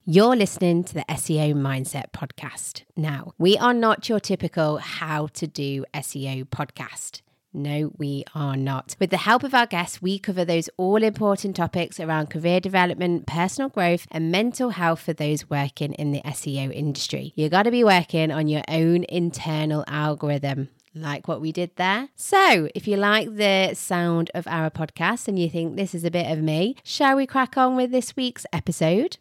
You're listening to the SEO Mindset Podcast. Now, we are not your typical how to do SEO podcast. No, we are not. With the help of our guests, we cover those all-important topics around career development, personal growth, and mental health for those working in the SEO industry. You got to be working on your own internal algorithm. Like what we did there. So if you like the sound of our podcast and you think this is a bit of me, shall we crack on with this week's episode?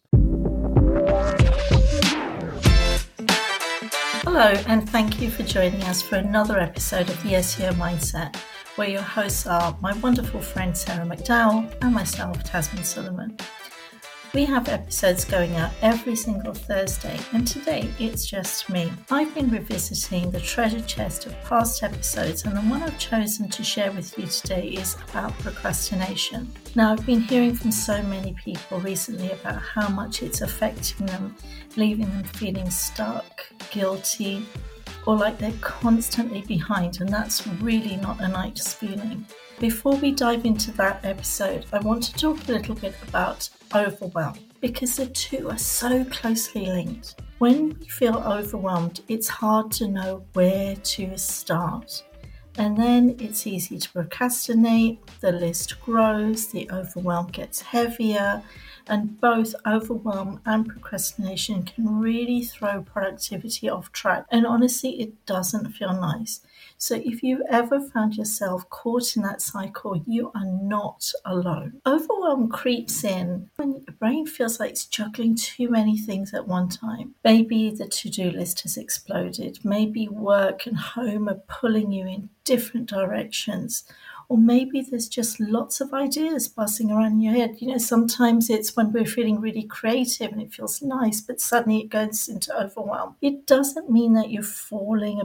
Hello, and thank you for joining us for another episode of the SEO Mindset, where your hosts are my wonderful friend Sarah McDowell and myself, Tasmin Suleiman. We have episodes going out every single Thursday, and today it's just me. I've been revisiting the treasure chest of past episodes, and the one I've chosen to share with you today is about procrastination. Now, I've been hearing from so many people recently about how much it's affecting them, leaving them feeling stuck, guilty, or like they're constantly behind, and that's really not a nice feeling. Before we dive into that episode, I want to talk a little bit about overwhelm, because the two are so closely linked. When we feel overwhelmed, it's hard to know where to start. And then it's easy to procrastinate, the list grows, the overwhelm gets heavier, and both overwhelm and procrastination can really throw productivity off track. And honestly, it doesn't feel nice. So if you ever found yourself caught in that cycle, you are not alone. Overwhelm creeps in when your brain feels like it's juggling too many things at one time. Maybe the to-do list has exploded. Maybe work and home are pulling you in different directions. Or maybe there's just lots of ideas buzzing around in your head. You know, sometimes it's when we're feeling really creative and it feels nice, but suddenly it goes into overwhelm. It doesn't mean that you're falling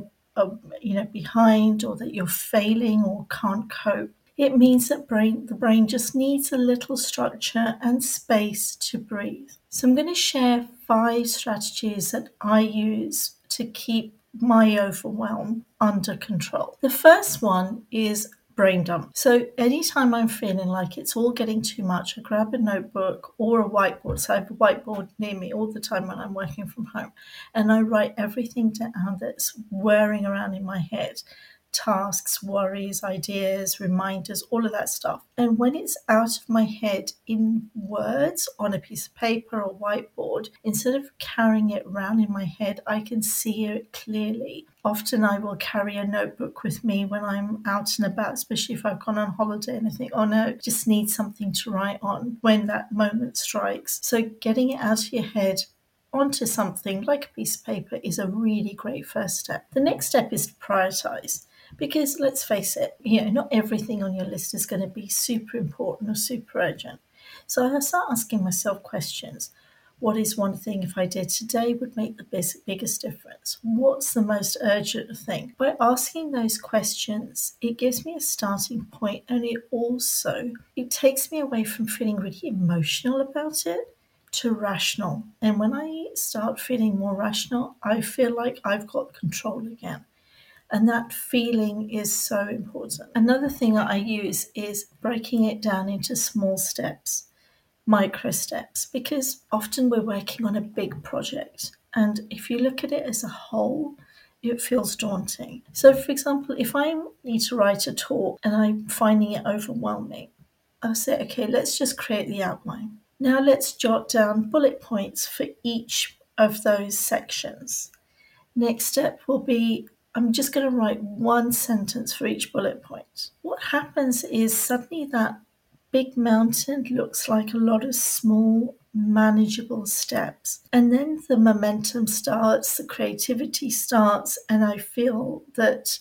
behind, or that you're failing or can't cope. It means that the brain just needs a little structure and space to breathe. So I'm going to share 5 strategies that I use to keep my overwhelm under control. The first one is brain dump. So anytime I'm feeling like it's all getting too much, I grab a notebook or a whiteboard. So I have a whiteboard near me all the time when I'm working from home, and I write everything down that's whirring around in my head. Tasks, worries, ideas, reminders, all of that stuff. And when it's out of my head in words on a piece of paper or whiteboard, instead of carrying it around in my head, I can see it clearly. Often I will carry a notebook with me when I'm out and about, especially if I've gone on holiday and I think, oh no, just need something to write on when that moment strikes. So getting it out of your head onto something like a piece of paper is a really great first step. The next step is to prioritize. Because let's face it, not everything on your list is going to be super important or super urgent. So I start asking myself questions. What is one thing if I did today would make the biggest difference? What's the most urgent thing? By asking those questions, it gives me a starting point, and it takes me away from feeling really emotional about it to rational. And when I start feeling more rational, I feel like I've got control again. And that feeling is so important. Another thing that I use is breaking it down into small steps, micro steps, because often we're working on a big project. And if you look at it as a whole, it feels daunting. So, for example, if I need to write a talk and I'm finding it overwhelming, I'll say, okay, let's just create the outline. Now let's jot down bullet points for each of those sections. Next step will be, I'm just going to write one sentence for each bullet point. What happens is suddenly that big mountain looks like a lot of small, manageable steps. And then the momentum starts, the creativity starts, and I feel that,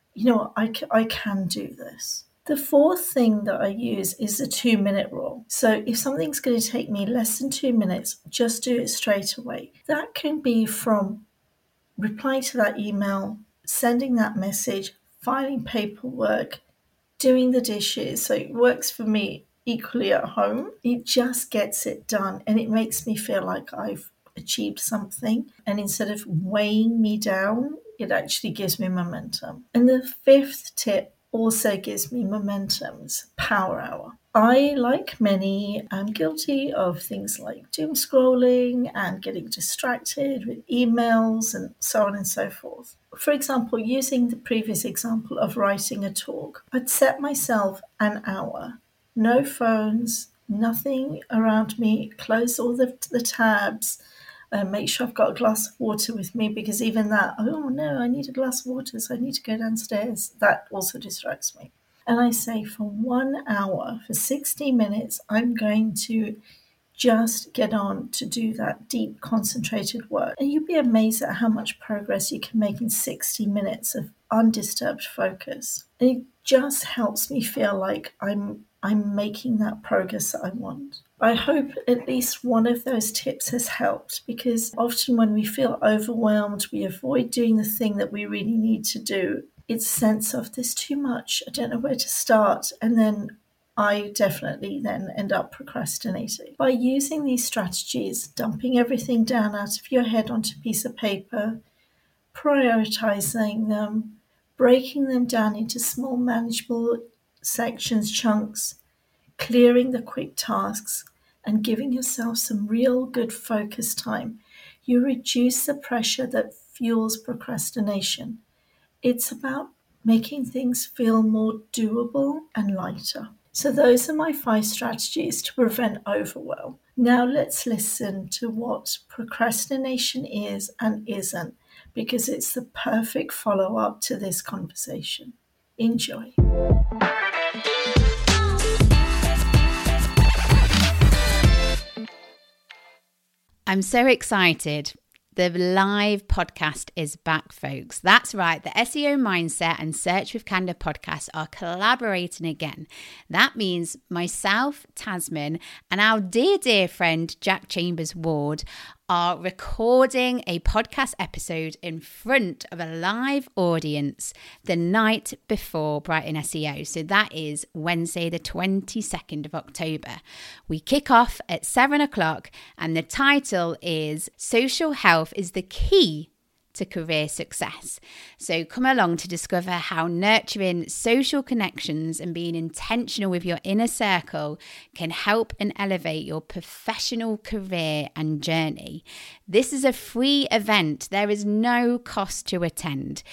I can do this. The fourth thing that I use is the 2-minute rule. So if something's going to take me less than 2 minutes, just do it straight away. That can be from replying to that email, sending that message, filing paperwork, doing the dishes. So it works for me equally at home. It just gets it done, and it makes me feel like I've achieved something. And instead of weighing me down, it actually gives me momentum. And the 5th tip also gives me momentum's power hour. I, like many, am guilty of things like doom scrolling and getting distracted with emails and so on and so forth. For example, using the previous example of writing a talk, I'd set myself an hour. No phones, nothing around me, close all the tabs, make sure I've got a glass of water with me, because even that, oh no, I need a glass of water, so I need to go downstairs. That also distracts me. And I say for 1 hour, for 60 minutes, I'm going to just get on to do that deep, concentrated work. And you'd be amazed at how much progress you can make in 60 minutes of undisturbed focus. And it just helps me feel like I'm making that progress that I want. I hope at least one of those tips has helped, because often when we feel overwhelmed, we avoid doing the thing that we really need to do. It's a sense of there's too much, I don't know where to start, and then I definitely then end up procrastinating. By using these strategies, dumping everything down out of your head onto a piece of paper, prioritizing them, breaking them down into small manageable sections, chunks, clearing the quick tasks, and giving yourself some real good focus time, you reduce the pressure that fuels procrastination. It's about making things feel more doable and lighter. So those are my 5 strategies to prevent overwhelm. Now let's listen to what procrastination is and isn't, because it's the perfect follow-up to this conversation. Enjoy. I'm so excited. The live podcast is back, folks. That's right. The SEO Mindset and Search with Candour podcast are collaborating again. That means myself, Tasmin, and our dear friend Jack Chambers Ward are recording a podcast episode in front of a live audience the night before Brighton SEO. So that is Wednesday, the 22nd of October. We kick off at 7 o'clock and the title is Social Health is the Key to Career Success. So come along to discover how nurturing social connections and being intentional with your inner circle can help and elevate your professional career and journey. This is a free event. There is no cost to attend.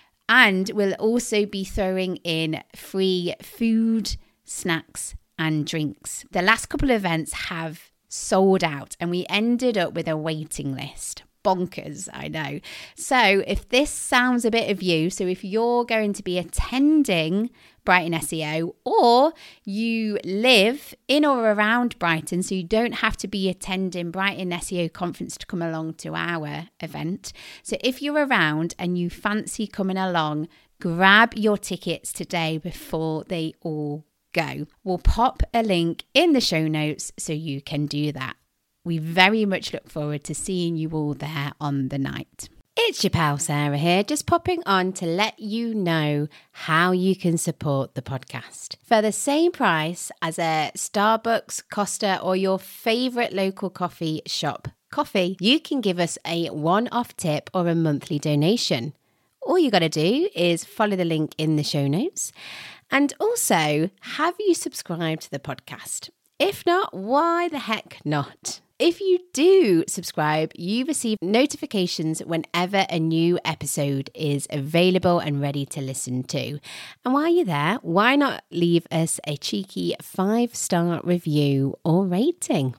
And we'll also be throwing in free food, snacks, and drinks. The last couple of events have sold out and we ended up with a waiting list. Bonkers, I know. So if this sounds a bit of you, so if you're going to be attending Brighton SEO or you live in or around Brighton, so you don't have to be attending Brighton SEO conference to come along to our event. So if you're around and you fancy coming along, grab your tickets today before they all go. We'll pop a link in the show notes so you can do that. We very much look forward to seeing you all there on the night. It's your pal Sarah here, just popping on to let you know how you can support the podcast. For the same price as a Starbucks, Costa, or your favourite local coffee shop coffee, you can give us a one-off tip or a monthly donation. All you got to do is follow the link in the show notes. And also, have you subscribed to the podcast? If not, why the heck not? If you do subscribe, you receive notifications whenever a new episode is available and ready to listen to. And while you're there, why not leave us a cheeky 5-star review or rating?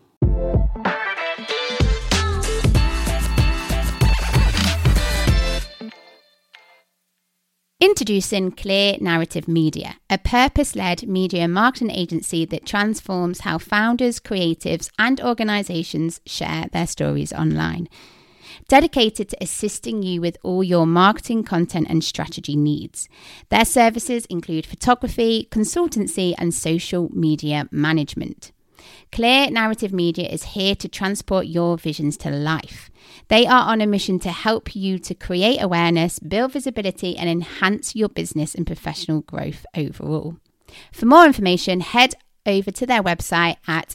Introducing Clear Narrative Media, a purpose-led media marketing agency that transforms how founders, creatives, and organizations share their stories online. Dedicated to assisting you with all your marketing, content, and strategy needs. Their services include photography, consultancy, and social media management. Clear Narrative Media is here to transport your visions to life. They are on a mission to help you to create awareness, build visibility, and enhance your business and professional growth overall. For more information, head over to their website at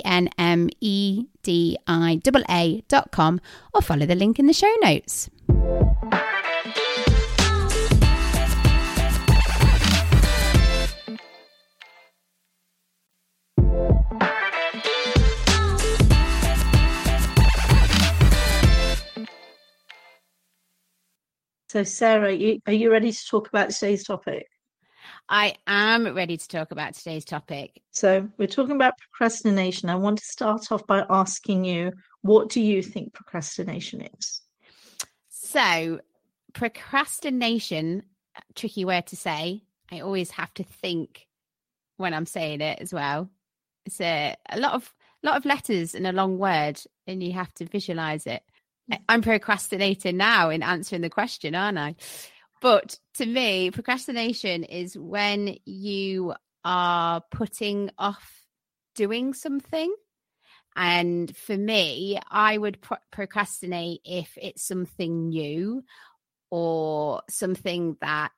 cnmedia.com or follow the link in the show notes. So, Sarah, are you ready to talk about today's topic? I am ready to talk about today's topic. So, we're talking about procrastination. I want to start off by asking you, what do you think procrastination is? So, procrastination, tricky word to say. I always have to think when I'm saying it as well. It's a lot of letters and a long word, and you have to visualize it. I'm procrastinating now in answering the question, aren't I? But to me, procrastination is when you are putting off doing something. And for me, I would procrastinate if it's something new or something that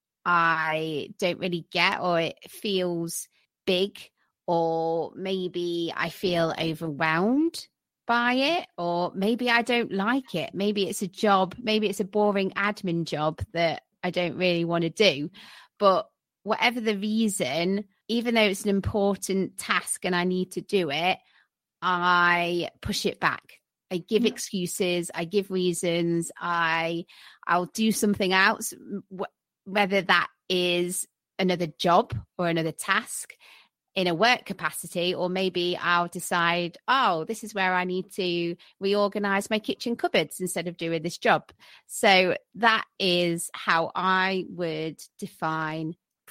I don't really get, or it feels big, or maybe I feel overwhelmed by it, or maybe I don't like it. Maybe it's a job, maybe it's a boring admin job that I don't really want to do. But whatever the reason, even though it's an important task and I need to do it, I push it back. I give excuses, I give reasons, I'll do something else, whether that is another job or another task in a work capacity, or maybe I'll decide, oh, this is where I need to reorganize my kitchen cupboards instead of doing this job. So that is how I would define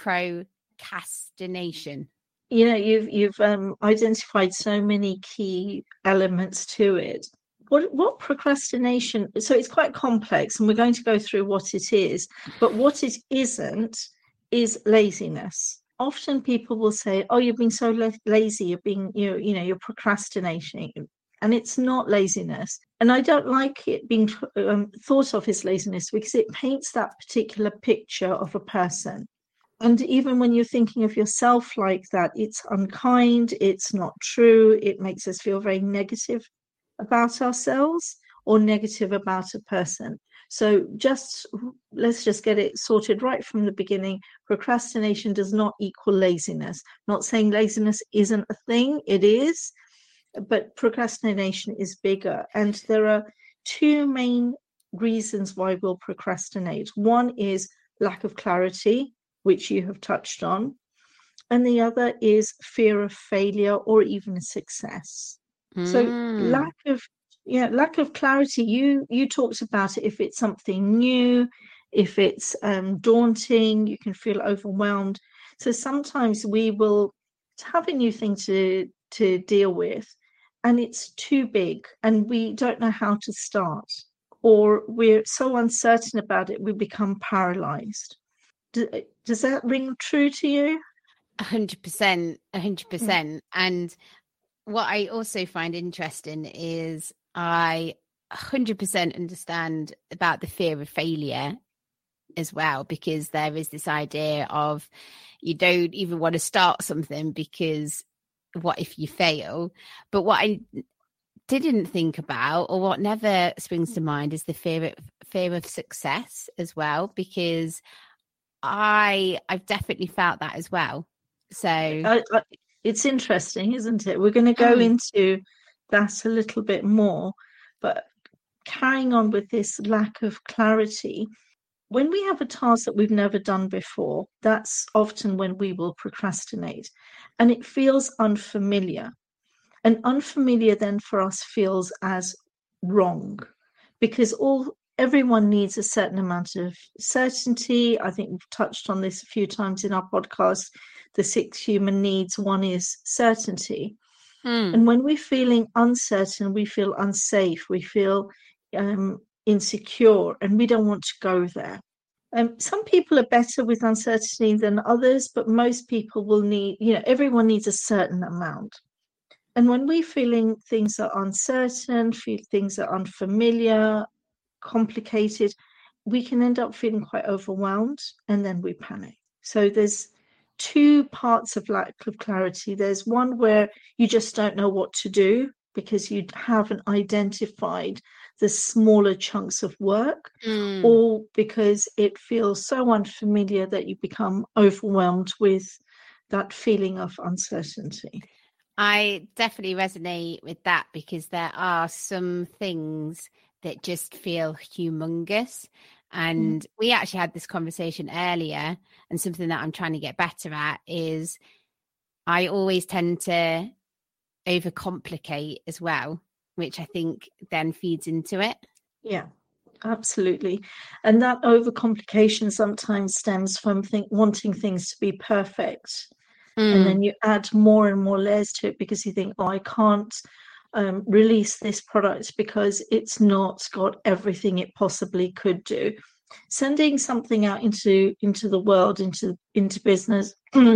procrastination. You know, you've identified so many key elements to it. What procrastination? So it's quite complex, and we're going to go through what it is. But what it isn't is laziness. Often people will say, "Oh, you're being so lazy. You're being, you're procrastinating," and it's not laziness. And I don't like it being thought of as laziness because it paints that particular picture of a person. And even when you're thinking of yourself like that, it's unkind, it's not true, it makes us feel very negative about ourselves or negative about a person. So let's just get it sorted right from the beginning. Procrastination does not equal laziness. I'm not saying laziness isn't a thing, it is, but procrastination is bigger. And there are two main reasons why we'll procrastinate. One is lack of clarity, which you have touched on, and the other is fear of failure or even success. So lack of clarity. You talked about it. If it's something new, if it's daunting, you can feel overwhelmed. So sometimes we will have a new thing to deal with, and it's too big, and we don't know how to start, or we're so uncertain about it, we become paralyzed. Does that ring true to you? 100%, 100%. And what I also find interesting is I 100% understand about the fear of failure as well, because there is this idea of you don't even want to start something because what if you fail? But what I didn't think about, or what never springs to mind, is the fear of success as well, because I've definitely felt that as well. So it's interesting, isn't it? We're going to go into that a little bit more, but carrying on with this lack of clarity, when we have a task that we've never done before, that's often when we will procrastinate, and it feels unfamiliar. And unfamiliar then for us feels as wrong, because everyone needs a certain amount of certainty. I think we've touched on this a few times in our podcast. The 6 human needs, one is certainty. And when we're feeling uncertain, we feel unsafe, we feel insecure, and we don't want to go there. Some people are better with uncertainty than others, but most people will need, everyone needs a certain amount. And when we're feeling things are uncertain, feel things are unfamiliar, complicated, we can end up feeling quite overwhelmed, and then we panic. So there's two parts of lack of clarity. There's one where you just don't know what to do because you haven't identified the smaller chunks of work, or because it feels so unfamiliar that you become overwhelmed with that feeling of uncertainty. I definitely resonate with that, because there are some things that just feel humongous. And we actually had this conversation earlier, and something that I'm trying to get better at is I always tend to overcomplicate as well, which I think then feeds into it. Yeah, absolutely. And that overcomplication sometimes stems from wanting things to be perfect. And then you add more and more layers to it because you think, oh, I can't release this product because it's not got everything it possibly could do. Sending something out into the world, into business,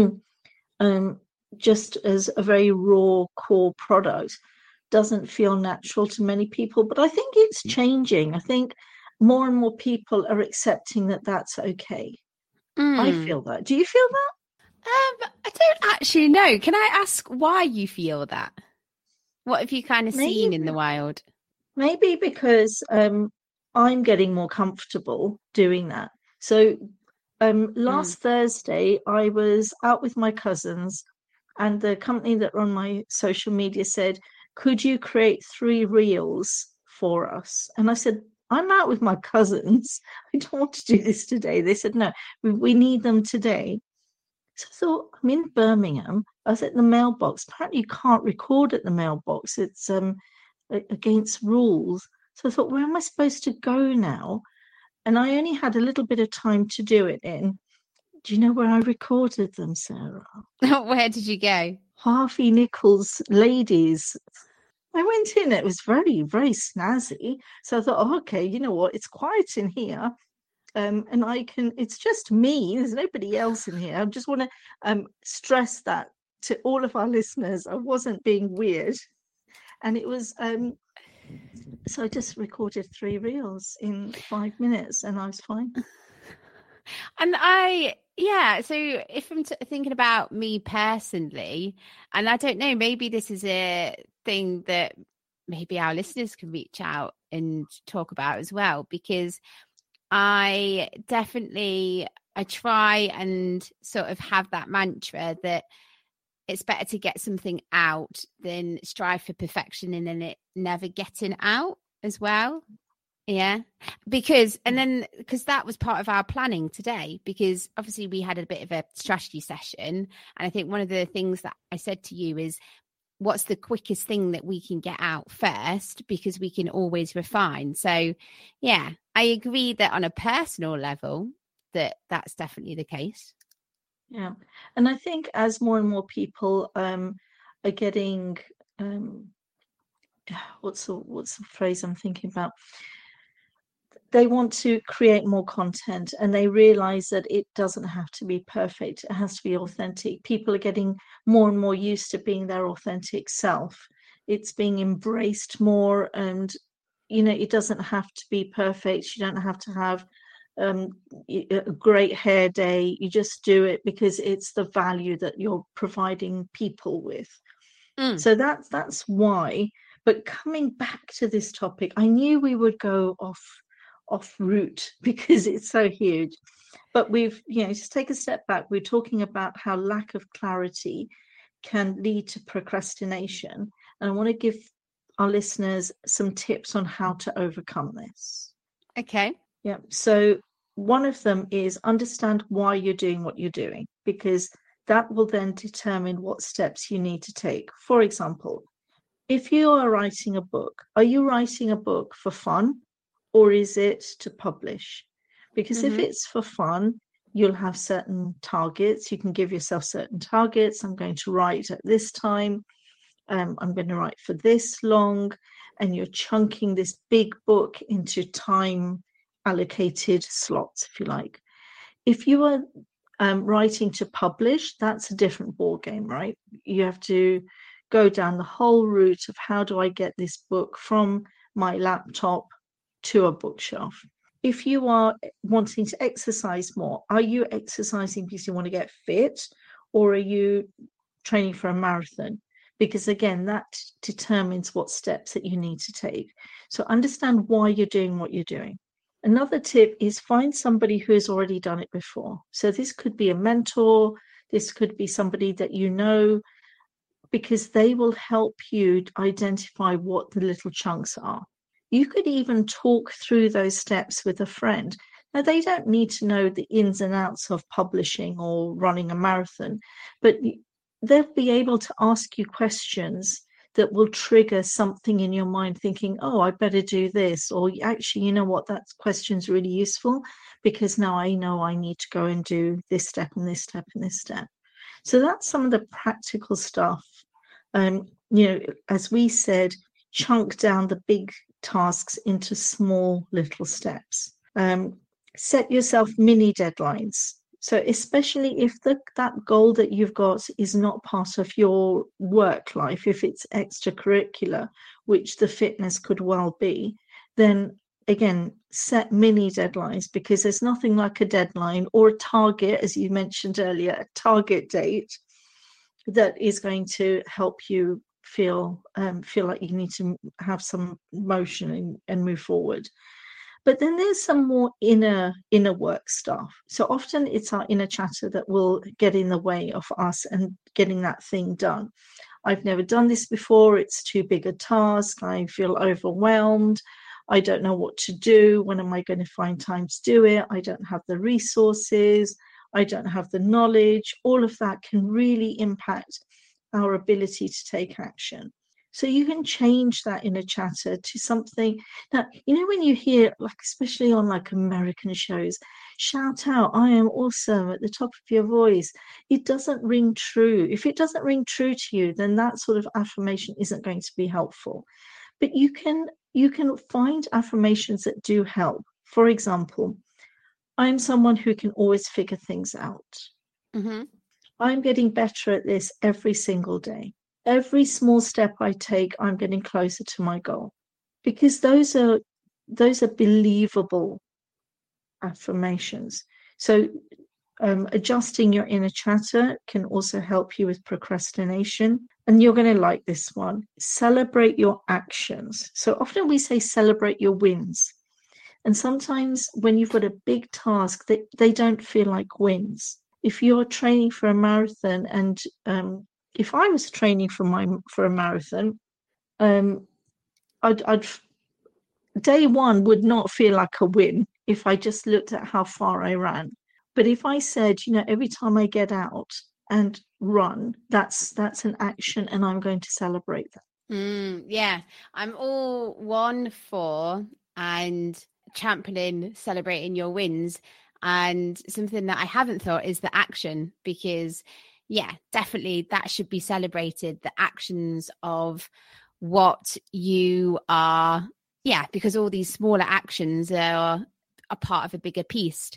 just as a very raw core product doesn't feel natural to many people. But I think it's changing. I think more and more people are accepting that that's okay. I feel that. Do you feel that? I don't actually know. Can I ask why you feel that? What have you kind of seen in the wild? Maybe because I'm getting more comfortable doing that. So last Thursday, I was out with my cousins, and the company that run my social media said, could you create 3 reels for us? And I said, I'm out with my cousins. I don't want to do this today. They said, no, we need them today. So I thought, I'm in Birmingham. I was at the mailbox. Apparently you can't record at the mailbox. It's against rules. So I thought, where am I supposed to go now? And I only had a little bit of time to do it in. Do you know where I recorded them, Sarah? Where did you go? Harvey Nichols Ladies. I went in, it was very, very snazzy. So I thought, oh, okay, you know what? It's quiet in here. And it's just me. There's nobody else in here. I just want to stress that to all of our listeners. I wasn't being weird. And it was, so I just recorded 3 reels in 5 minutes and I was fine. And so if I'm thinking about me personally, and I don't know, maybe this is a thing that maybe our listeners can reach out and talk about as well, because I try and sort of have that mantra that it's better to get something out than strive for perfection and then it never getting out as well. Yeah, because that was part of our planning today, because obviously we had a bit of a strategy session. And I think one of the things that I said to you is, what's the quickest thing that we can get out first, because we can always refine. So, yeah, I agree that on a personal level that's definitely the case. Yeah. And I think as more and more people are getting, what's the phrase I'm thinking about? They want to create more content and they realize that it doesn't have to be perfect. It has to be authentic. People are getting more and more used to being their authentic self. It's being embraced more, and, you know, it doesn't have to be perfect. You don't have to have a great hair day. You just do it because it's the value that you're providing people with. So that's why. But coming back to this topic, I knew we would go off route because it's so huge. But we've, just take a step back. We're talking about how lack of clarity can lead to procrastination. And I want to give our listeners some tips on how to overcome this. Okay. Yeah. So one of them is understand why you're doing what you're doing, because that will then determine what steps you need to take. For example, if you are writing a book, are you writing a book for fun, or is it to publish? Because if it's for fun, you'll have certain targets. You can give yourself certain targets. I'm going to write at this time. I'm going to write for this long. And you're chunking this big book into time allocated slots, if you like. If you are writing to publish, that's a different ball game, right? You have to go down the whole route of how do I get this book from my laptop to a bookshelf. If you are wanting to exercise more, are you exercising because you want to get fit, or are you training for a marathon? Because again, that determines what steps that you need to take. So understand why you're doing what you're doing. Another tip is find somebody who has already done it before. So this could be a mentor, this could be somebody that you know, because they will help you identify what the little chunks are. You could even talk through those steps with a friend. Now, they don't need to know the ins and outs of publishing or running a marathon, but they'll be able to ask you questions that will trigger something in your mind thinking, oh, I better do this. Or actually, you know what, that question's really useful because now I know I need to go and do this step and this step and this step. So that's some of the practical stuff. As we said, chunk down the big tasks into small little steps. Set yourself mini deadlines. So especially if that goal that you've got is not part of your work life, if it's extracurricular, which the fitness could well be, then again, set mini deadlines, because there's nothing like a deadline or a target, as you mentioned earlier, a target date that is going to help you feel like you need to have some motion and move forward. But then there's some more inner work stuff. So often it's our inner chatter that will get in the way of us and getting that thing done. I've never done this before. It's too big a task. I feel overwhelmed. I don't know what to do. When am I going to find time to do it? I don't have the resources. I don't have the knowledge. All of that can really impact our ability to take action. So you can change that inner chatter to something that, when you hear, like, especially on like American shows, shout out, I am awesome at the top of your voice. It doesn't ring true. If it doesn't ring true to you, then that sort of affirmation isn't going to be helpful. But you can find affirmations that do help. For example, I'm someone who can always figure things out. Mm-hmm. I'm getting better at this every single day. Every small step I take, I'm getting closer to my goal, because those are believable affirmations. So adjusting your inner chatter can also help you with procrastination. And you're going to like this one. Celebrate your actions. So often we say celebrate your wins. And sometimes when you've got a big task, they don't feel like wins. If you're training for a marathon, and if I was training for a marathon, I'd day one would not feel like a win if I just looked at how far I ran. But if I said, every time I get out and run, that's an action, and I'm going to celebrate that. Yeah, I'm all one for and championing celebrating your wins. And something that I haven't thought is the action, because yeah, definitely that should be celebrated, the actions of what you are. Yeah, because all these smaller actions are a part of a bigger piece.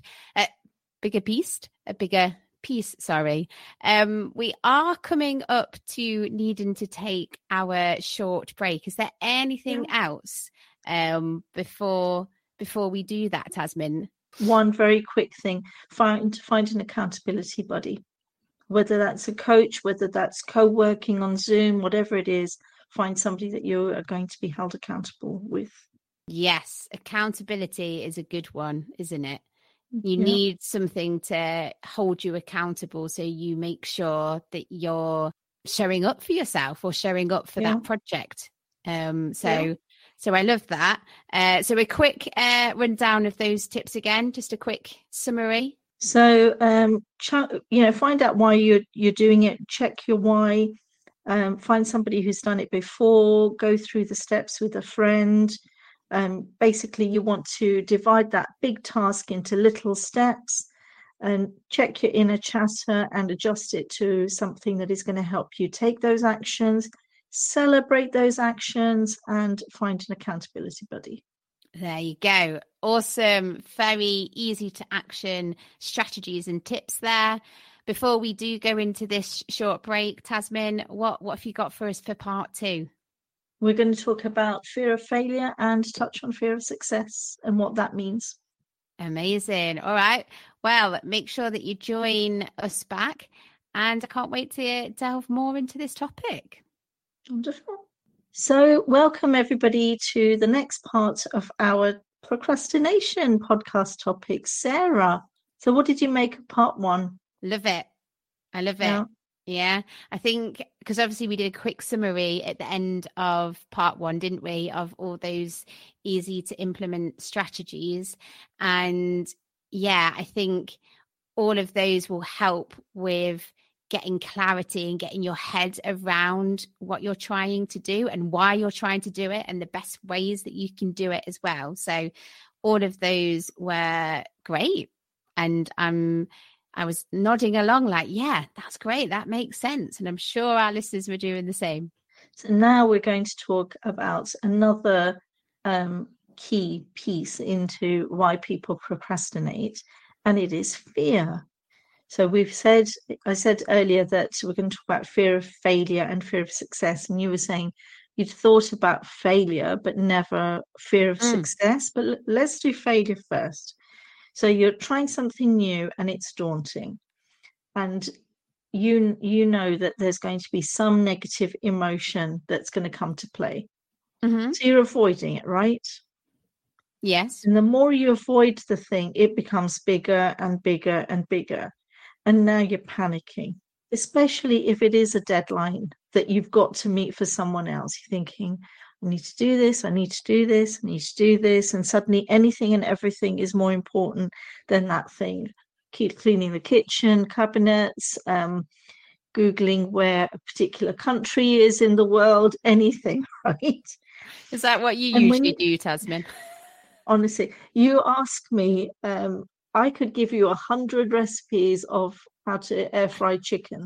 Sorry. We are coming up to needing to take our short break. Is there anything else before we do that, Tasmin? One very quick thing: find an accountability buddy, whether that's a coach, whether that's co-working on Zoom, whatever it is. Find somebody that you are going to be held accountable with. Yes, accountability is a good one, isn't it? You need something to hold you accountable, so you make sure that you're showing up for yourself or showing up for that project. So I love that. So a quick rundown of those tips again, just a quick summary. So, find out why you're doing it. Check your why. Find somebody who's done it before. Go through the steps with a friend. Basically, you want to divide that big task into little steps, and check your inner chatter and adjust it to something that is going to help you take those actions, celebrate those actions, and find an accountability buddy. There you go. Awesome. Very easy to action strategies and tips there. Before we do go into this short break, Tasmin, what have you got for us for part 2? We're going to talk about fear of failure and touch on fear of success and what that means. Amazing. All right. Well, make sure that you join us back, and I can't wait to delve more into this topic. Wonderful. So welcome everybody to the next part of our procrastination podcast topic. Sarah, so what did you make of part 1? Love it. I love it. Yeah, I think because obviously we did a quick summary at the end of part 1, didn't we, of all those easy to implement strategies. And yeah, I think all of those will help with getting clarity and getting your head around what you're trying to do and why you're trying to do it and the best ways that you can do it as well. So all of those were great. And I was nodding along like, yeah, that's great. That makes sense. And I'm sure our listeners were doing the same. So now we're going to talk about another key piece into why people procrastinate, and it is fear. So I said earlier that we're going to talk about fear of failure and fear of success. And you were saying you'd thought about failure, but never fear of success. But let's do failure first. So you're trying something new and it's daunting. And you know that there's going to be some negative emotion that's going to come to play. Mm-hmm. So you're avoiding it, right? Yes. And the more you avoid the thing, it becomes bigger and bigger and bigger. And now you're panicking, especially if it is a deadline that you've got to meet for someone else. You're thinking, I need to do this, I need to do this, I need to do this. And suddenly anything and everything is more important than that thing. Keep cleaning the kitchen, cabinets, Googling where a particular country is in the world, anything, right? Is that what you usually do, Tasmin? Honestly, you ask me, I could give you 100 recipes of how to air fry chicken.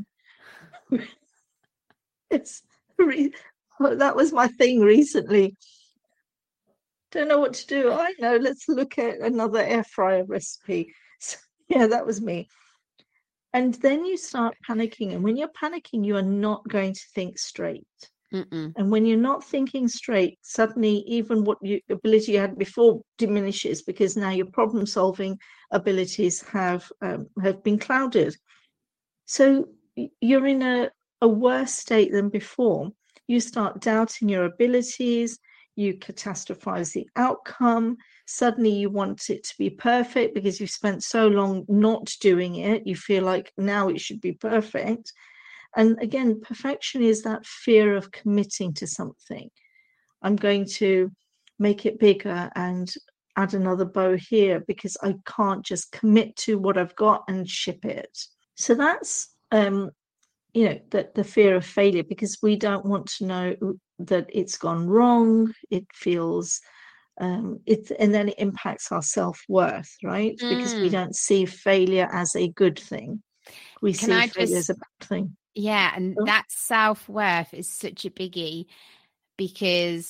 That was my thing recently. Don't know what to do. I know, let's look at another air fryer recipe. So, yeah, that was me. And then you start panicking. And when you're panicking, you are not going to think straight. Mm-mm. And when you're not thinking straight, suddenly even what ability you had before diminishes, because now your problem solving abilities have been clouded. So you're in a worse state than before. You start doubting your abilities, you catastrophize the outcome. Suddenly you want it to be perfect because you've spent so long not doing it. You feel like now it should be perfect. And again, perfection is that fear of committing to something. I'm going to make it bigger and add another bow here because I can't just commit to what I've got and ship it. So that's, the fear of failure, because we don't want to know that it's gone wrong. It feels, and then it impacts our self-worth, right? Because we don't see failure as a good thing. We see failure as a bad thing. Yeah, and that self-worth is such a biggie, because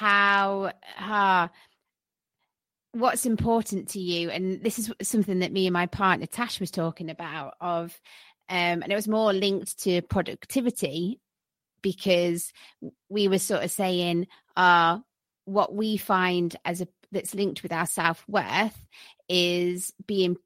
what's important to you, and this is something that me and my partner Tash was talking about, and it was more linked to productivity, because we were sort of saying what we find that's linked with our self-worth is being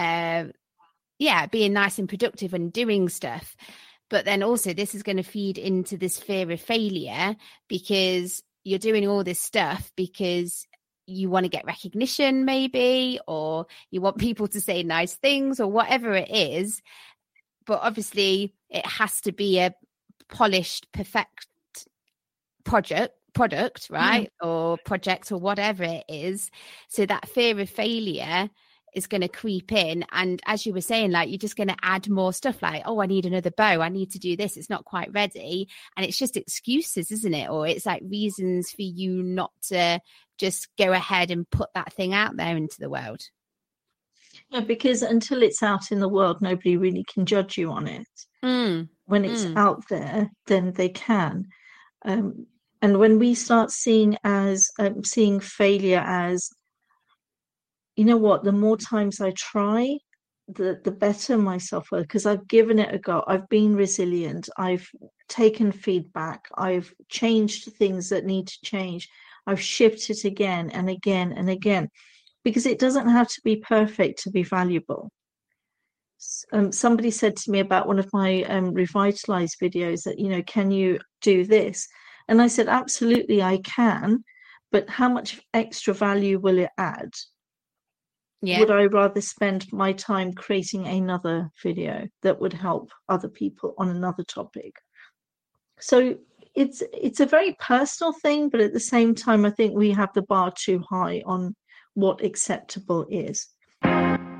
nice and productive and doing stuff. But then also this is going to feed into this fear of failure, because you're doing all this stuff because you want to get recognition maybe, or you want people to say nice things, or whatever it is. But obviously it has to be a polished, perfect product, right? Or project, or whatever it is. So that fear of failure is going to creep in. And as you were saying, like, you're just going to add more stuff, like, oh, I need another bow, I need to do this, it's not quite ready. And it's just excuses, isn't it? Or it's like reasons for you not to just go ahead and put that thing out there into the world. Yeah, because until it's out in the world, nobody really can judge you on it. When it's out there, then they can. And when we start seeing failure as, you know what, the more times I try, the better my self-worth, because I've given it a go. I've been resilient. I've taken feedback. I've changed things that need to change. I've shifted again and again and again, because it doesn't have to be perfect to be valuable. Somebody said to me about one of my Revitalize videos that, can you do this? And I said, absolutely, I can. But how much extra value will it add? Yeah. Would I rather spend my time creating another video that would help other people on another topic? So it's a very personal thing, but at the same time, I think we have the bar too high on what acceptable is.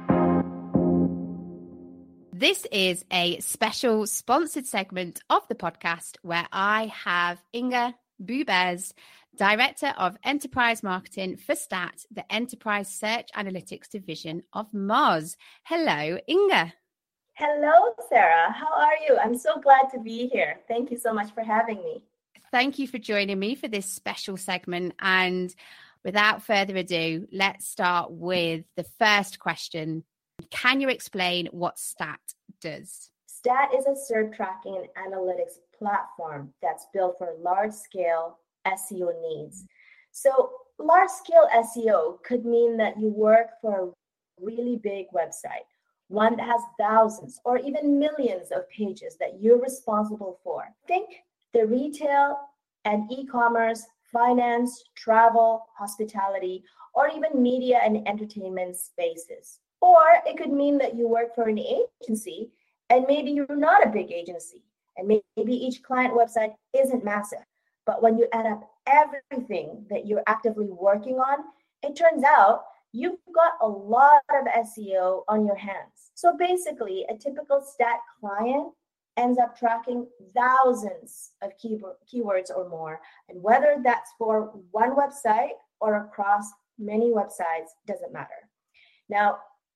This is a special sponsored segment of the podcast where I have Inga Bubez, Director of Enterprise Marketing for STAT, the Enterprise Search Analytics Division of Moz. Hello, Inga. Hello, Sarah. How are you? I'm so glad to be here. Thank you so much for having me. Thank you for joining me for this special segment. And without further ado, let's start with the first question. Can you explain what STAT does? STAT is a SERP tracking and analytics platform that's built for large-scale SEO needs. So large-scale SEO could mean that you work for a really big website, one that has thousands or even millions of pages that you're responsible for. Think the retail and e-commerce, finance, travel, hospitality, or even media and entertainment spaces. Or it could mean that you work for an agency and maybe you're not a big agency and maybe each client website isn't massive. But when you add up everything that you're actively working on, it turns out you've got a lot of SEO on your hands. So basically, a typical STAT client ends up tracking thousands of keywords or more. And whether that's for one website or across many websites doesn't matter. Now,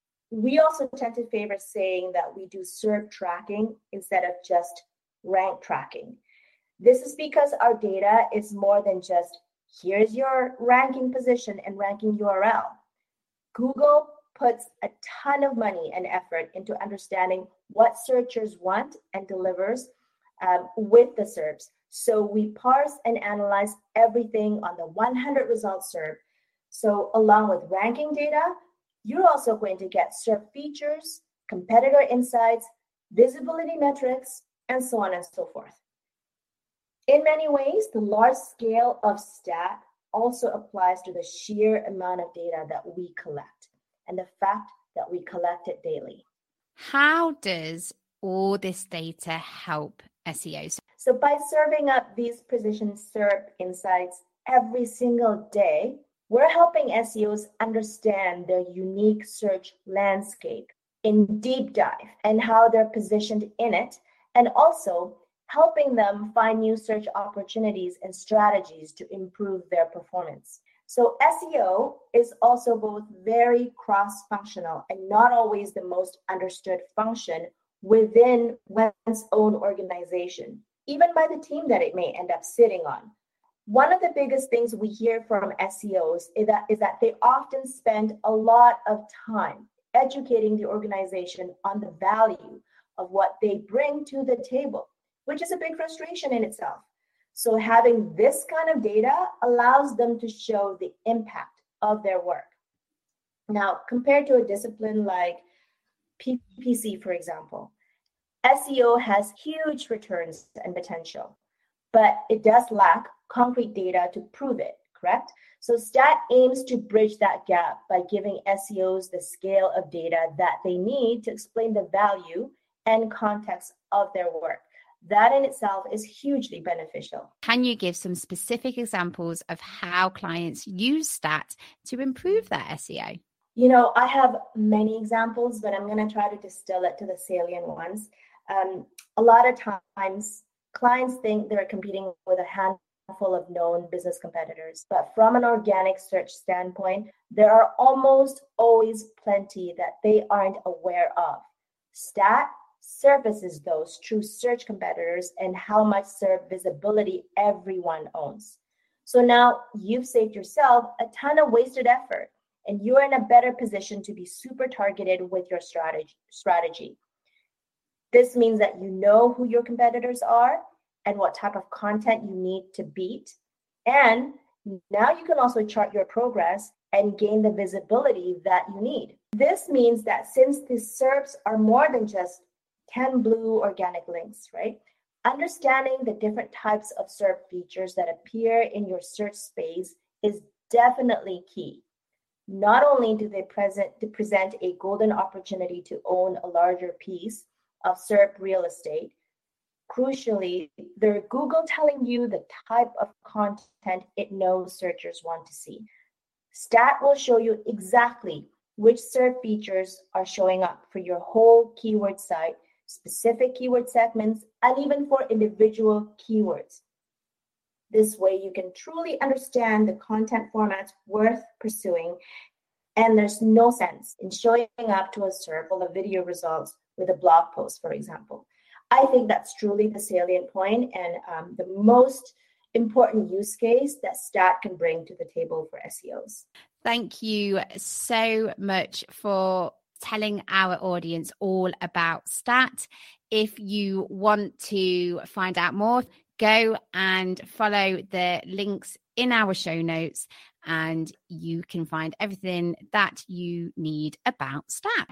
we also tend to favor saying that we do SERP tracking instead of just rank tracking. This is because our data is more than just here's your ranking position and ranking URL. Google puts a ton of money and effort into understanding what searchers want and delivers with the SERPs. So we parse and analyze everything on the 100 results SERP. So along with ranking data, you're also going to get SERP features, competitor insights, visibility metrics, and so on and so forth. In many ways, the large scale of STAT also applies to the sheer amount of data that we collect and the fact that we collect it daily. How does all this data help SEOs? So by serving up these precision SERP insights every single day, we're helping SEOs understand their unique search landscape in deep dive and how they're positioned in it, and also helping them find new search opportunities and strategies to improve their performance. So SEO is also both very cross-functional and not always the most understood function within one's own organization, even by the team that it may end up sitting on. One of the biggest things we hear from SEOs is that they often spend a lot of time educating the organization on the value of what they bring to the table, which is a big frustration in itself. So having this kind of data allows them to show the impact of their work. Now, compared to a discipline like PPC, for example, SEO has huge returns and potential, but it does lack concrete data to prove it, correct? So STAT aims to bridge that gap by giving SEOs the scale of data that they need to explain the value and context of their work. That in itself is hugely beneficial. Can you give some specific examples of how clients use STAT to improve their SEO? You know, I have many examples, but I'm going to try to distill it to the salient ones. A lot of times, clients think they're competing with a handful of known business competitors, but from an organic search standpoint, there are almost always plenty that they aren't aware of. STAT surfaces those true search competitors and how much SERP visibility everyone owns. So now you've saved yourself a ton of wasted effort, and you're in a better position to be super targeted with your strategy. This means that you know who your competitors are and what type of content you need to beat. And now you can also chart your progress and gain the visibility that you need. This means that since these SERPs are more than just 10 blue organic links, right? Understanding the different types of SERP features that appear in your search space is definitely key. Not only do they present a golden opportunity to own a larger piece of SERP real estate, crucially, they're Google telling you the type of content it knows searchers want to see. STAT will show you exactly which SERP features are showing up for your whole keyword site, specific keyword segments, and even for individual keywords. This way, you can truly understand the content formats worth pursuing, and there's no sense in showing up to a SERP full of video results with a blog post, for example. I think that's truly the salient point and the most important use case that STAT can bring to the table for SEOs. Thank you so much for telling our audience all about STAT. If you want to find out more, go and follow the links in our show notes and you can find everything that you need about STAT.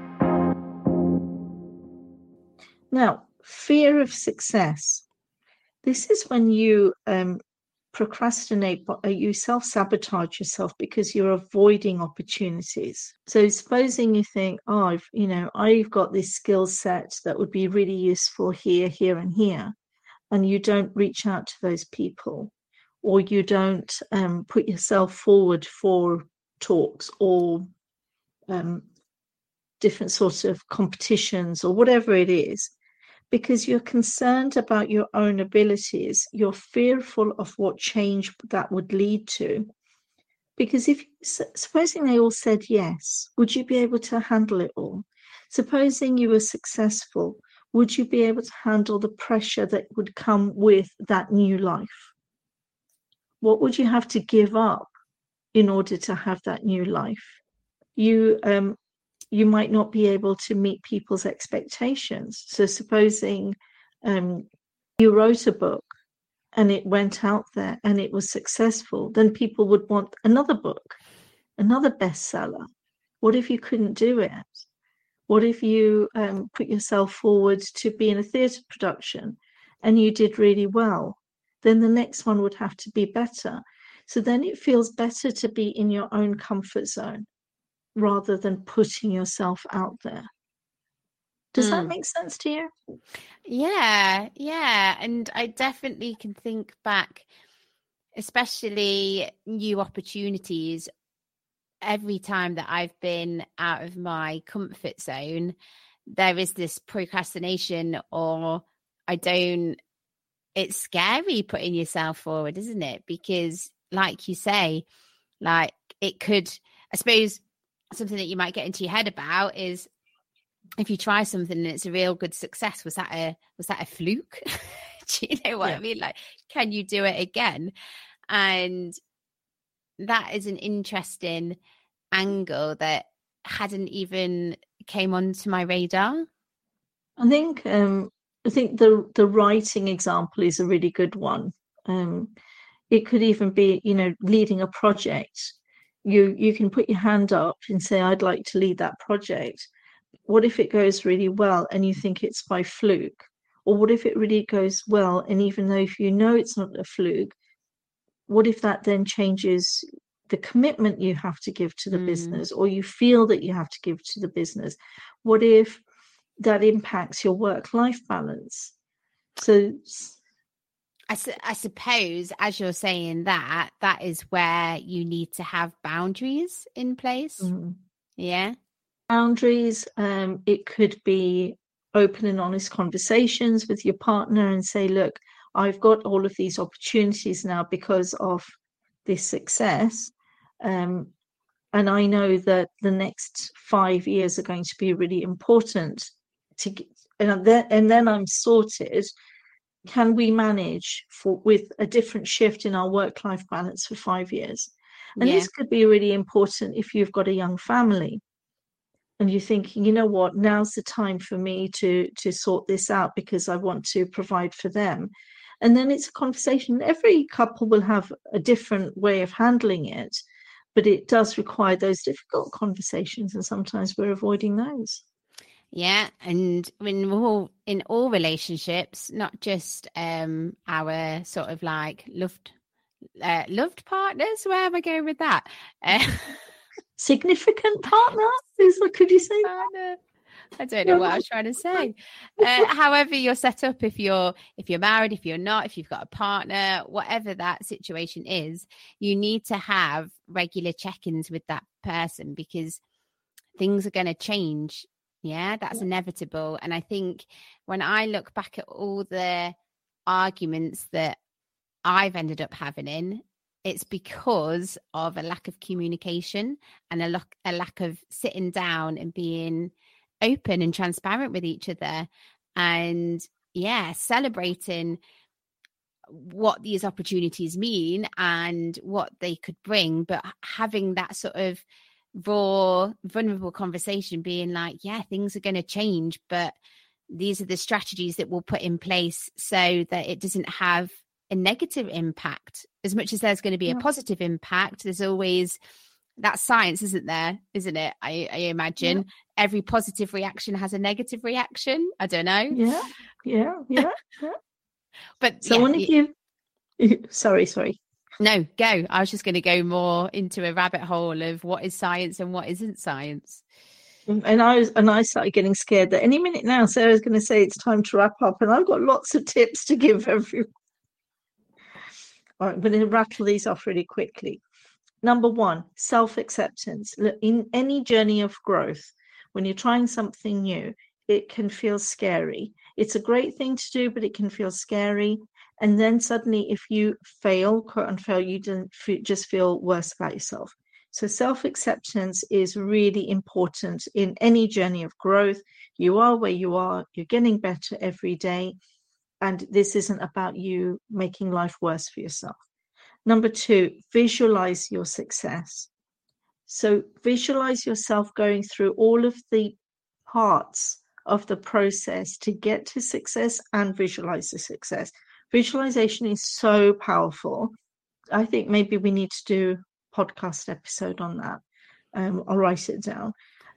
Now, fear of success. This is when you procrastinate, you self-sabotage yourself because you're avoiding opportunities. So supposing you think, I've got this skill set that would be really useful here, here, and here, and you don't reach out to those people, or you don't put yourself forward for talks or different sorts of competitions or whatever it is, because you're concerned about your own abilities, you're fearful of what change that would lead to. Because supposing they all said yes, would you be able to handle it all? Supposing you were successful, would you be able to handle the pressure that would come with that new life? What would you have to give up in order to have that new life? You might not be able to meet people's expectations. So supposing you wrote a book and it went out there and it was successful, then people would want another book, another bestseller. What if you couldn't do it? What if you put yourself forward to be in a theatre production and you did really well? Then the next one would have to be better. So then it feels better to be in your own comfort zone rather than putting yourself out there. Does that make sense to you? Yeah. And I definitely can think back, especially new opportunities. Every time that I've been out of my comfort zone, there is this procrastination or it's scary putting yourself forward, isn't it? Because like you say, like it could, I suppose, something that you might get into your head about is if you try something and it's a real good success, was that a fluke? Do you know what I mean? Like, can you do it again? And that is an interesting angle that hadn't even came onto my radar. I think the writing example is a really good one. It could even be, leading a project. You can put your hand up and say, I'd like to lead that project. What if it goes really well and you think it's by fluke? Or what if it really goes well, and even though if you know it's not a fluke, what if that then changes the commitment you have to give to the business, or you feel that you have to give to the business? What if that impacts your work-life balance? So I suppose, as you're saying that is where you need to have boundaries in place. Yeah. Boundaries, it could be open and honest conversations with your partner and say, look, I've got all of these opportunities now because of this success. And I know that the next 5 years are going to be really important and then I'm sorted. Can we manage with a different shift in our work-life balance for 5 years? And this could be really important if you've got a young family and you're thinking, you know what, now's the time for me to sort this out because I want to provide for them. And then it's a conversation. Every couple will have a different way of handling it, but it does require those difficult conversations, and sometimes we're avoiding those. Yeah, and in all relationships, not just our sort of like loved partners. Where am I going with that? Significant partner? Could you say partner? I don't know what I was trying to say. However you're set up, if you're married, if you're not, if you've got a partner, whatever that situation is, you need to have regular check-ins with that person, because things are going to change. Yeah, that's inevitable. And I think when I look back at all the arguments that I've ended up having it's because of a lack of communication and a lack of sitting down and being open and transparent with each other, and celebrating what these opportunities mean and what they could bring, but having that sort of raw, vulnerable conversation, being like, yeah, things are going to change, but these are the strategies that we'll put in place so that it doesn't have a negative impact. As much as there's going to be a positive impact, there's always that science, isn't it? I imagine every positive reaction has a negative reaction. I don't know. Yeah. But so I want to give sorry no, go. I was just going to go more into a rabbit hole of what is science and what isn't science. And I started getting scared that any minute now Sarah's going to say it's time to wrap up, and I've got lots of tips to give everyone. All right, I'm going to rattle these off really quickly. Number 1, self-acceptance. In any journey of growth, when you're trying something new, it can feel scary. It's a great thing to do, but it can feel scary. And then suddenly, if you fail, quote unquote, you just feel worse about yourself. So self-acceptance is really important in any journey of growth. You are where you are. You're getting better every day. And this isn't about you making life worse for yourself. Number 2, visualize your success. So visualize yourself going through all of the parts of the process to get to success and visualize the success. Visualization is so powerful. I think maybe we need to do a podcast episode on that. I'll write it down.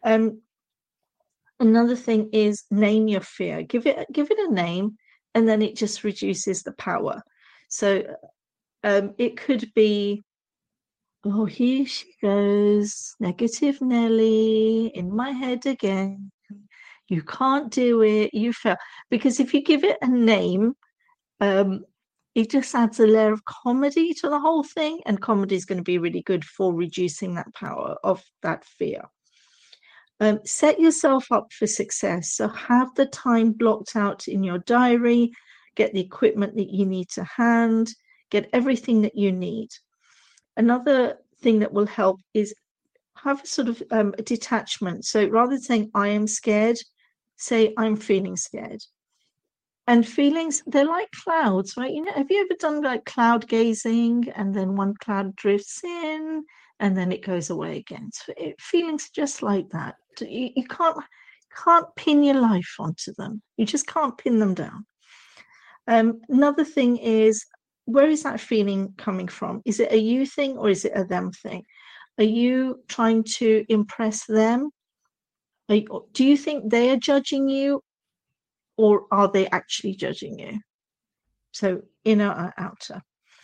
Another thing is name your fear. Give it a name, and then it just reduces the power. So it could be, oh, here she goes, negative Nelly, in my head again. You can't do it, you fail. Because if you give it a name, it just adds a layer of comedy to the whole thing, and comedy is going to be really good for reducing that power of that fear. Set yourself up for success. So have the time blocked out in your diary, get the equipment that you need to hand, get everything that you need. Another thing that will help is have a sort of a detachment. So rather than saying, I am scared, say, I'm feeling scared. And feelings, they're like clouds, right? You know, have you ever done like cloud gazing, and then one cloud drifts in and then it goes away again? So feelings just like that. You can't pin your life onto them. You just can't pin them down. Another thing is, where is that feeling coming from? Is it a you thing or is it a them thing? Are you trying to impress them? Do you think they are judging you, or are they actually judging you? So inner or outer.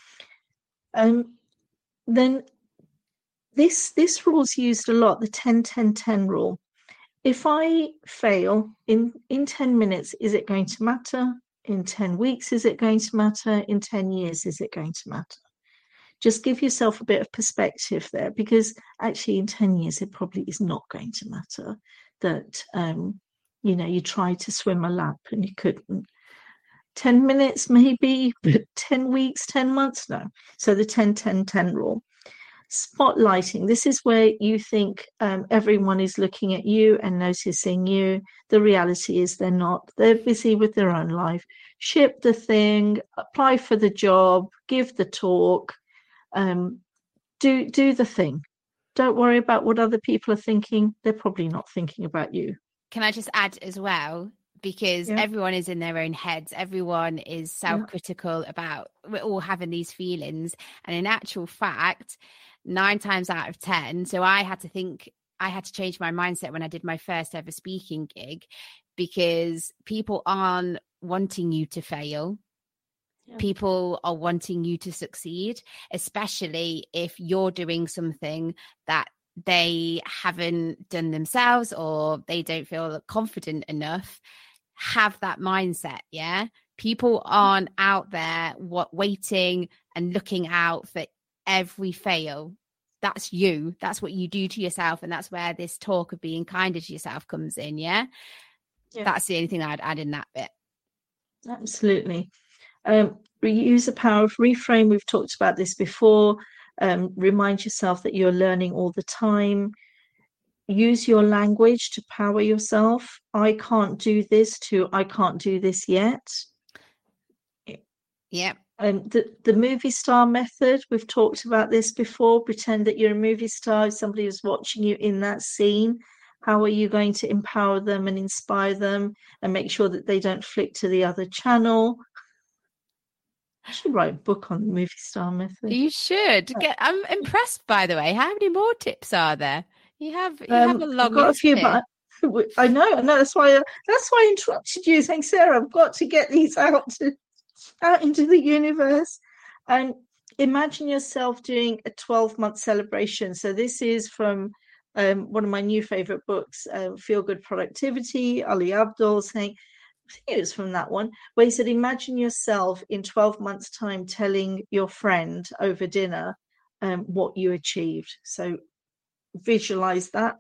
Then this rule is used a lot, the 10-10-10 rule. If I fail in 10 minutes, is it going to matter? In 10 weeks, is it going to matter? In 10 years, is it going to matter? Just give yourself a bit of perspective there, because actually in 10 years, it probably is not going to matter that, you tried to swim a lap and you couldn't. 10 minutes maybe, but 10 weeks, 10 months, no. So the 10-10-10 rule. Spotlighting. This is where you think everyone is looking at you and noticing you. The reality is they're not. They're busy with their own life. Ship the thing, apply for the job, give the talk, do the thing. Don't worry about what other people are thinking. They're probably not thinking about you. Can I just add as well? Because everyone is in their own heads. Everyone is self-critical about, we're all having these feelings. And in actual fact, 9 times out of 10, so I had to change my mindset when I did my first ever speaking gig, because people aren't wanting you to fail. Yeah. People are wanting you to succeed, especially if you're doing something that they haven't done themselves or they don't feel confident enough. Have that mindset. People aren't out there waiting and looking out for every fail. that's you. That's what you do to yourself. And that's where this talk of being kinder to yourself comes in. Yeah. That's the only thing I'd add in that bit. Absolutely. Use the power of reframe. We've talked about this before. Remind yourself that you're learning all the time. Use your language to power yourself. I can't do this to I can't do this yet. Yep. The movie star method, we've talked about this before. Pretend that you're a movie star. If somebody is watching you in that scene, how are you going to empower them and inspire them and make sure that they don't flick to the other channel? I should write a book on the movie star method. You should. I'm impressed, by the way. How many more tips are there? You have a long got list a few, here. but I know. That's why I interrupted you, saying, Sarah, I've got to get these out into the universe. And imagine yourself doing a 12-month celebration. So this is from one of my new favorite books, Feel Good Productivity, Ali Abdaal, saying, I think it was from that one, where he said, imagine yourself in 12 months' time telling your friend over dinner what you achieved. So visualize that.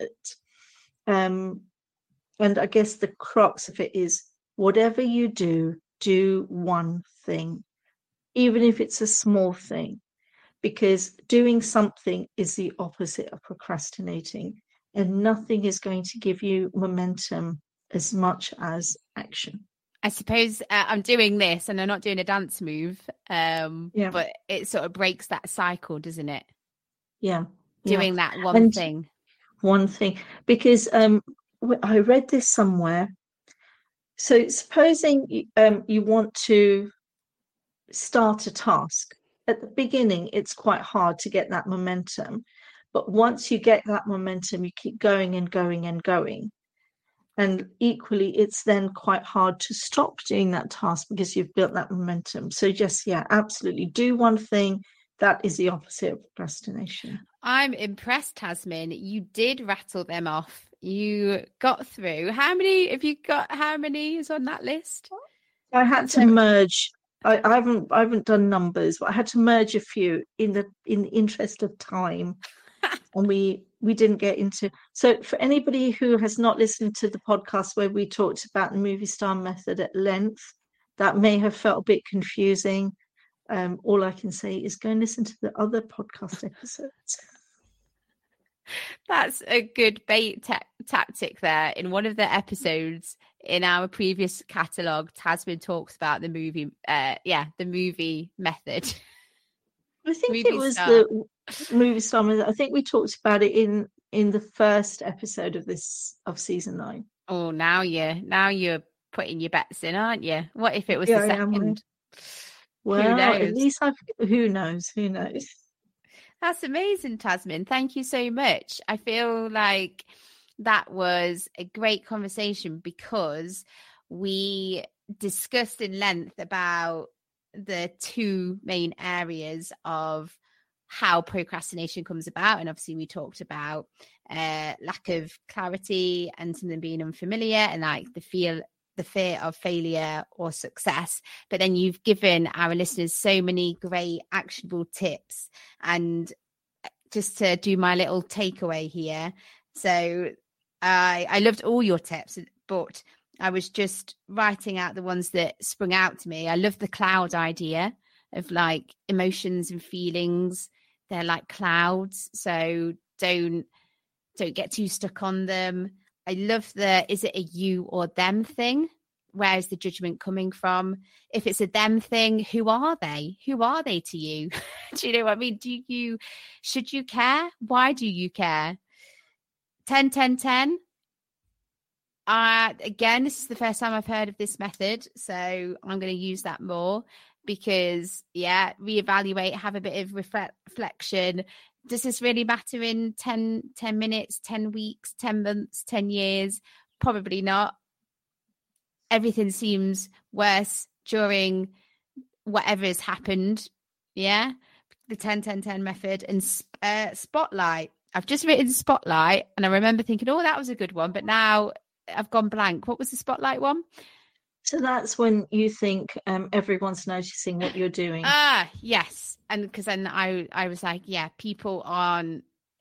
And I guess the crux of it is, whatever you do one thing, even if it's a small thing, because doing something is the opposite of procrastinating, and nothing is going to give you momentum as much as action. I suppose I'm doing this and I'm not doing a dance move, but it sort of breaks that cycle, doesn't it? Doing that one thing. Because I read this somewhere. So supposing you want to start a task, at the beginning it's quite hard to get that momentum, but once you get that momentum, you keep going and going and going. And equally, it's then quite hard to stop doing that task because you've built that momentum. So just, absolutely. Do one thing. That is the opposite of procrastination. I'm impressed, Tasmin. You did rattle them off. You got through. How many is on that list? I had to merge. I haven't done numbers, but I had to merge a few in the interest of time. And we didn't get into. So for anybody who has not listened to the podcast where we talked about the movie star method at length, that may have felt a bit confusing. All I can say is go and listen to the other podcast episodes. That's a good bait tactic there. In one of the episodes in our previous catalogue, Tasmin talks about the movie, the movie method. I think it was the movie star method. I think we talked about it in the first episode of season 9. Oh, now you're putting your bets in, aren't you? What if it was the second? Well, who knows? At least who knows? Who knows? That's amazing, Tasmin. Thank you so much. I feel like that was a great conversation because we discussed in length about the two main areas of how procrastination comes about. And obviously we talked about lack of clarity and something being unfamiliar and like the fear of failure or success. But then you've given our listeners so many great actionable tips. And just to do my little takeaway here. So I loved all your tips, but I was just writing out the ones that sprung out to me. I love the cloud idea of like emotions and feelings. They're like clouds. So don't get too stuck on them. I love is it a you or them thing? Where is the judgment coming from? If it's a them thing, who are they? Who are they to you? Do you know what I mean? Should you care? Why do you care? 10, 10, 10. Again, this is the first time I've heard of this method. So I'm going to use that more because, reevaluate, have a bit of reflection. Does this really matter in 10 minutes, 10 weeks, 10 months, 10 years? Probably not. Everything seems worse during whatever has happened. Yeah. The 10, 10, 10 method and spotlight. I've just written spotlight and I remember thinking, oh, that was a good one. But now I've gone blank. What was the spotlight one? So that's when you think everyone's noticing what you're doing. Yes. And because then I was like, people aren't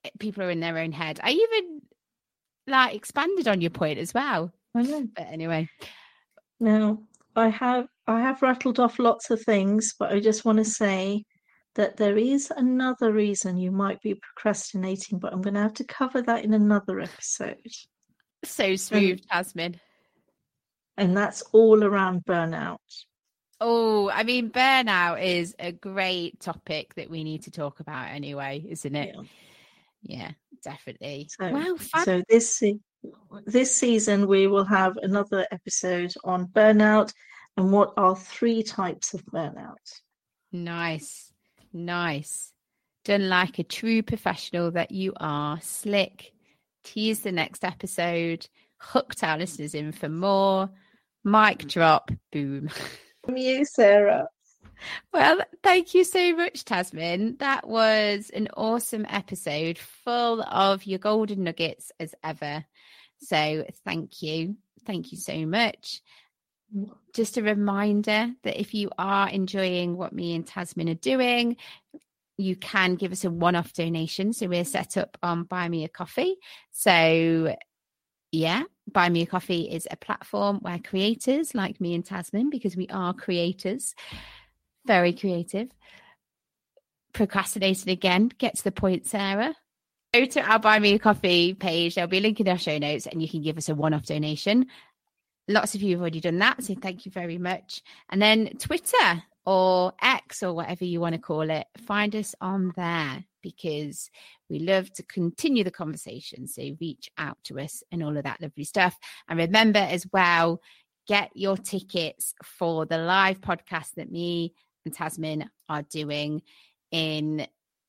people are in their own head. I even like expanded on your point as well. I know. But anyway. Now, I have rattled off lots of things, but I just want to say that there is another reason you might be procrastinating, but I'm going to have to cover that in another episode. So smooth, Tasmin. And that's all around burnout. Oh, I mean, burnout is a great topic that we need to talk about anyway, isn't it? Yeah, definitely. So, wow, fun. So this season we will have another episode on burnout and what are 3 types of burnout. Nice. Done like a true professional that you are. Slick. Tease the next episode. Hooked our listeners in for more. Mic drop. Boom. From you, Sarah. Well, thank you so much, Tasmin. That was an awesome episode full of your golden nuggets as ever. So thank you. Thank you so much. Just a reminder that if you are enjoying what me and Tasmin are doing, you can give us a one-off donation. So we're set up on Buy Me a Coffee. So yeah, Buy Me a Coffee is a platform where creators like me and Tasmin, because we are creators, very creative, procrastinating again, get to the point, Sarah. Go to our Buy Me a Coffee page. There'll be a link in our show notes and you can give us a one-off donation. Lots of you have already done that, so thank you very much. And then Twitter or X or whatever you want to call it, find us on there because we love to continue the conversation. So reach out to us and all of that lovely stuff. And remember as well, get your tickets for the live podcast that me and Tasmin are doing in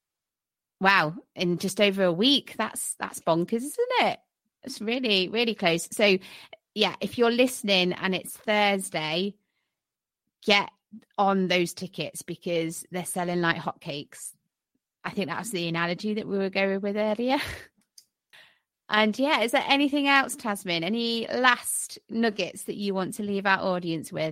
just over a week. That's bonkers, isn't it? It's really, really close. So yeah, if you're listening and it's Thursday, get on those tickets because they're selling like hotcakes. I think that's the analogy that we were going with earlier. And yeah, is there anything else, Tasmin? Any last nuggets that you want to leave our audience with?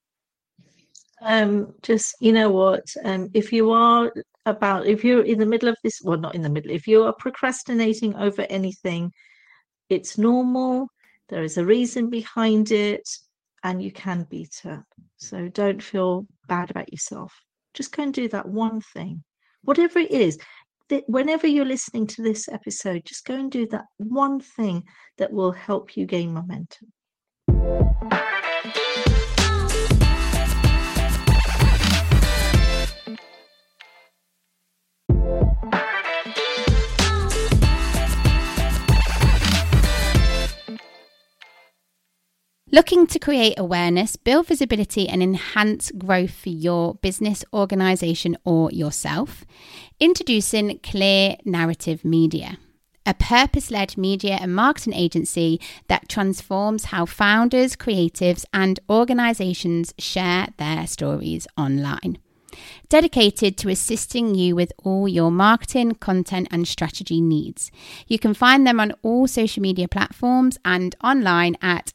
Just, you know what, if you're in the middle of this, well, not in the middle, if you are procrastinating over anything, it's normal. There is a reason behind it and you can beat it. So don't feel bad about yourself. Just go and do that one thing, whatever it is. Whenever you're listening to this episode, just go and do that one thing that will help you gain momentum. Looking to create awareness, build visibility and enhance growth for your business, organisation or yourself? Introducing Clear Narrative Media, a purpose-led media and marketing agency that transforms how founders, creatives and organisations share their stories online. Dedicated to assisting you with all your marketing, content and strategy needs. You can find them on all social media platforms and online at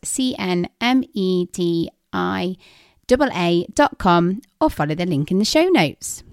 cnmediaa.com or follow the link in the show notes.